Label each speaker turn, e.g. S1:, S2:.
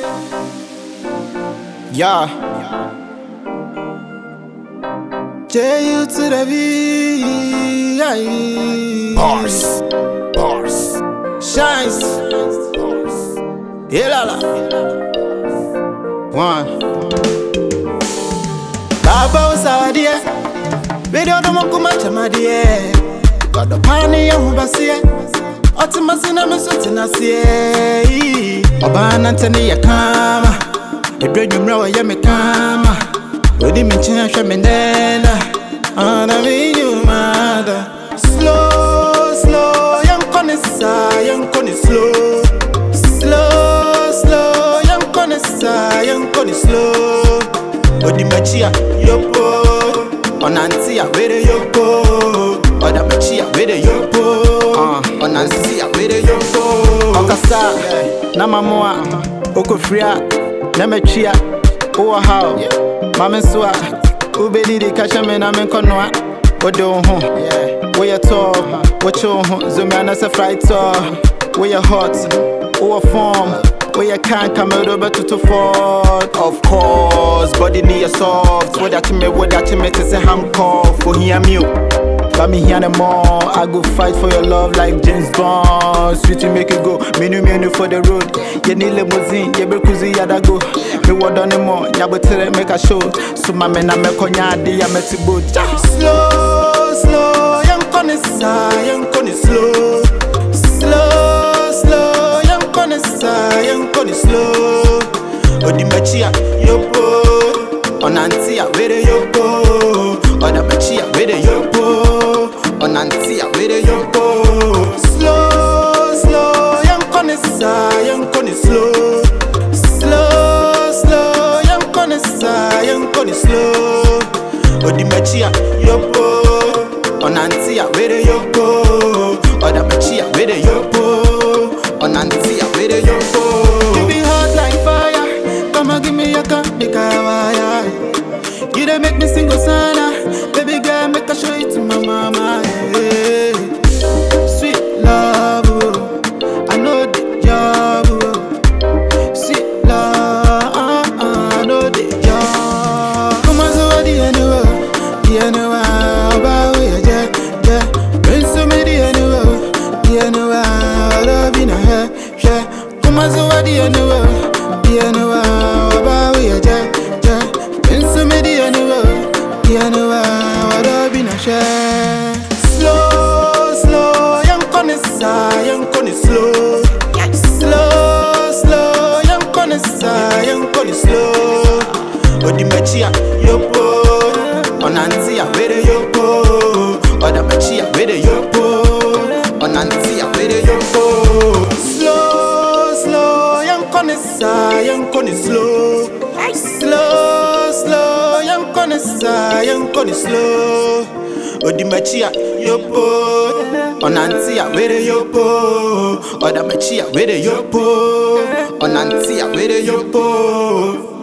S1: Yeah.
S2: J.U. to the V.
S1: Bars.
S2: Shines. Yelala. One. Baba usawadie. Video no mokuma chamadie. Got the pani ya hubasie. Otimasina mesotina sie. Obana nteni ya kama. Edreju mrawa ya mekama. Odi minchina shwe menena. Ana minyu mada. Slow, young connoisseur, slow. Slow, young connoisseur, slow. Odi machia, yopo. Onantia, wede yopo. Oda machia, wede yopo. Onantia, wede yopo. Okasa, namamoa, okofria, nemechia, owa how. Mamensua, ubedi di kashame na menkonwa. Ode ho, we are tall, what you Zumana sa fright saw. We are hot, or form, we are can't come out over to fall. Of course, body near soft. What that me is a handcuff for hear me. Got me here no more. I go fight for your love like James Bond. Sweet to make it go. Menu for the road. You need limousine, you be cruising, yada go. Me what done more, ya but tell make a show. So my men I make on yadi, I met to boat. Slow, young connoisseur, slow. Slow, young connoisseur, slow. Odi machia, yopo. Onantia, wede yopo. Oda machia, wede yopo. Onantia, wede yopo. Slow, young connoisseur, slow. Slow, young connoisseur, slow. Odi machia, yopo. Onantia, wede yopo. Oda machia, wede yopo. Onantia, wede yopo. You be hot like fire. Come and give me your cup, the kawaya. You dey make me sing Osana. Baby girl, make I show it to my mama. Hey. Sweet love, oh. I know the job. Oh. Sweet love, I know the job. Come on, so the anywhere, about where yeah. Bring so me the anywhere, I love in a hair, yeah. Come on, so the anywhere, about where yeah. Bring so me the anywhere, I love in a share. Slow, young connoisseur, slow. Slow, young connoisseur, slow. Odi machia, yopo. Onantia, wede yopo. Oda machia, wede yopo. Onantia, wede yopo. Slow, young connoisseur, slow. Slow, young connoisseur, slow. Odi machia, yopo. Onantia, wede yopo. Oda machia, wede yopo. Onantia, wede yopo.